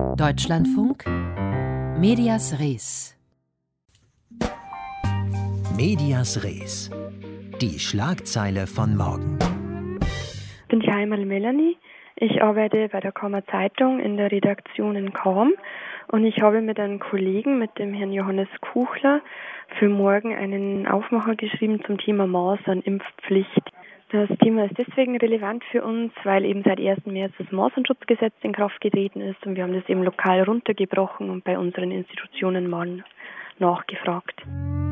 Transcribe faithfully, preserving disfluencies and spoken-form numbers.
Deutschlandfunk Medias Res. Medias Res. Die Schlagzeile von morgen. Ich bin die Heimerl Melanie. Ich arbeite bei der Kammer Zeitung in der Redaktion in Cham und ich habe mit einem Kollegen, mit dem Herrn Johannes Kuchler, für morgen einen Aufmacher geschrieben zum Thema Masernimpfpflicht. Das Thema ist deswegen relevant für uns, weil eben seit ersten März das Masernschutzgesetz in Kraft getreten ist und wir haben das eben lokal runtergebrochen und bei unseren Institutionen mal nachgefragt.